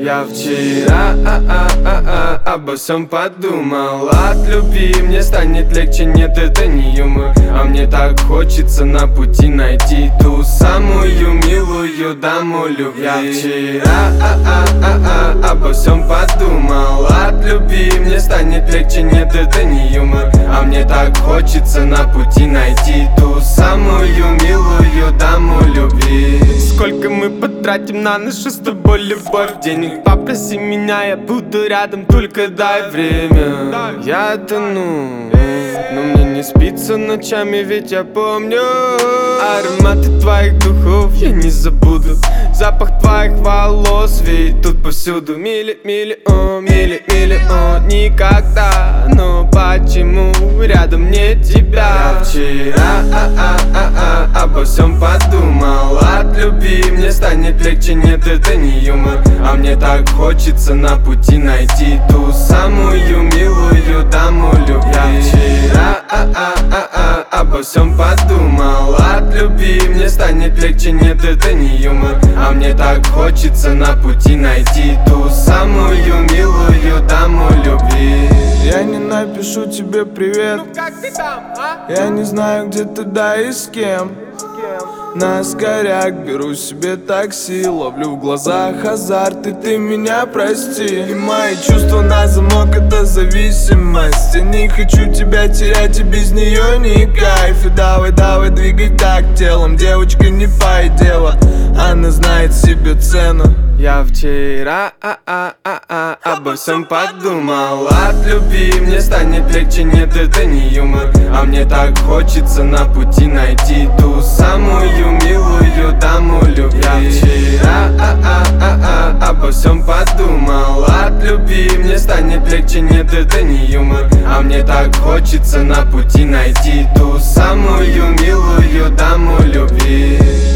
Я вчера обо всем подумал. От любви мне станет легче, нет, это не юмор. А мне так хочется на пути найти ту самую милую даму любви. Я вчера обо всем подумал. От любви мне станет легче, нет, это не юмор. А мне так хочется на пути найти ту самую милую даму любви. Сколько мы потратим на нашу с тобой любовь? Денег попроси меня, я буду рядом, только дай время. Я тону, но мне не спится ночами, ведь я помню ароматы твоих духов, я не забуду. Запах твоих волос, ведь тут повсюду. Миллион, никогда. Но почему рядом нет тебя? Я вчера обо всем подумал. От любви мне станет легче, нет, это не юмор. А мне так хочется на пути найти ту самую милую даму любви. Я вчера обо всем подумал. От любви мне станет легче, нет, это не юмор. А мне так хочется на пути найти ту самую милую даму любви. Я не напишу тебе привет. Ну как ты там, а? Я не знаю, где ты, да и с кем. На скоряк беру себе такси, ловлю в глазах азарт, и ты меня прости. И мои чувства на замок — это зависимость. Я не хочу тебя терять, и без нее не кайф. И давай двигай так телом, девочка, не пай дело, она знает себе цену. Я вчера обо всем подумал. От любви мне станет легче, нет, это не юмор. А мне так хочется на пути найти ту самую милую даму любви. Я вчера обо всем подумал. От любви мне станет легче, нет, это не юмор. А мне так хочется на пути найти ту самую милую даму любви.